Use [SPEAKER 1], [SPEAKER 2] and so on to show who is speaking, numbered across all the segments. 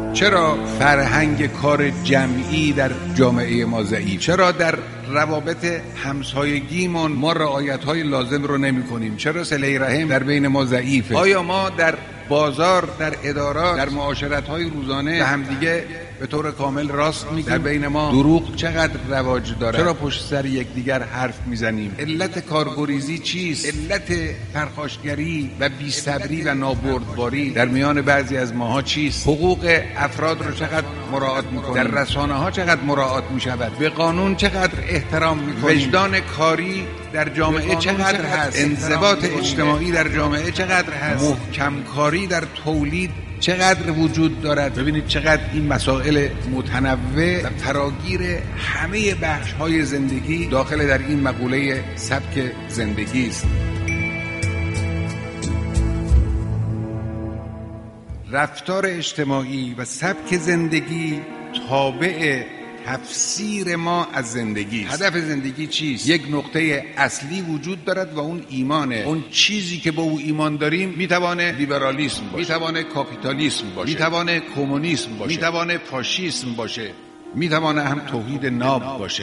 [SPEAKER 1] چرا فرهنگ کار جمعی در جامعه ما ضعیف؟ چرا در روابط همسایگیمون ما رعایت‌های لازم رو نمی‌کنیم؟ چرا صله رحم در بین ما ضعیفه؟ آیا ما در بازار، در ادارات، در معاشرت‌های روزانه به همدیگه به طور کامل راست میگیم؟ در بین ما دروغ چقدر رواج داره؟ چرا پشت سر یکدیگر حرف میزنیم؟ علت کارگریزی چیست؟ علت پرخاشگری و بی‌صبری و نابردباری در میان بعضی از ماها چیست؟ حقوق افراد رو چقدر مراعات میکنیم؟ در رسانه‌ها چقدر مراعات میشود؟ به قانون چقدر احترام میکنیم؟ وجدان کاری در جامعه چقدر هست؟ انضباط اجتماعی در جامعه چقدر هست؟ محکم کاری در تولید چقدر وجود دارد؟ ببینید چقدر این مسائل متنوع و فراگیر همه بخش‌های زندگی داخل در این مقوله سبک زندگی است. رفتار اجتماعی و سبک زندگی تابع تفسیر ما از زندگی. هدف زندگی چیست؟ یک نقطه اصلی وجود دارد و اون ایمانه. اون چیزی که با او ایمان داریم میتوانه لیبرالیسم باشه، میتوانه کاپیتالیسم باشه، میتوانه کمونیسم باشه، میتوانه فاشیسم باشه، میتوانه هم توحید ناب باشه.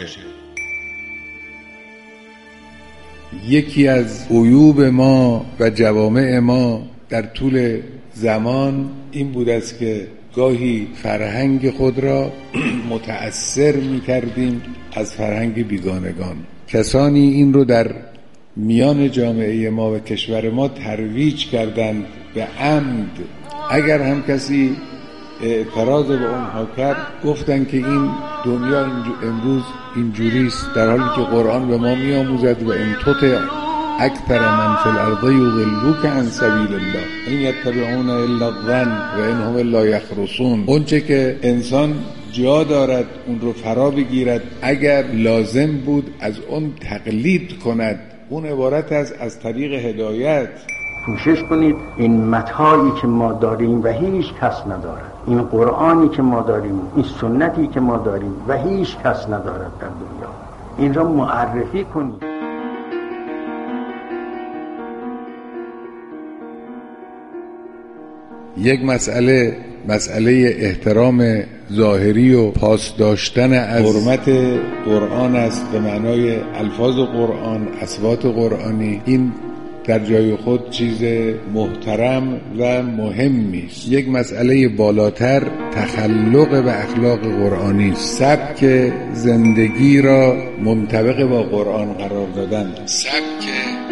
[SPEAKER 1] یکی از عیوب ما و جوامع ما در طول زمان این بود است که گاهی فرهنگ خود را متأثر می کردیم از فرهنگ بیگانگان. کسانی این رو در میان جامعه ما و کشور ما ترویج کردند به عمد. اگر هم کسی اعتراض به اونها کرد گفتن که این دنیا امروز اینجوریست، در حالی که قرآن به ما می آموزد و ان تطع اکثر من فی الارض یضلوک عن سبیل الله این یتبعون الا الظن و ان هم الا یخرصون. اونچه که انسان جا دارد اون رو فرا بگیرد، اگر لازم بود از اون تقلید کند. اون عبارت از طریق هدایت.
[SPEAKER 2] کوشش کنید این متاعی که ما داریم و هیچ کس ندارد، این قرآنی که ما داریم، این سنتی که ما داریم و هیچ کس ندارد در دنیا، این را معرفی کنید.
[SPEAKER 1] یک مسئله احترام ظاهری و پاس داشتن از حرمت قرآن است به معنای الفاظ قرآن، اصوات قرآنی. این در جای خود چیز محترم و مهمی است. یک مسئله بالاتر تخلق به اخلاق قرآنی است. سبک زندگی را منطبق با قرآن قرار دادن. سبک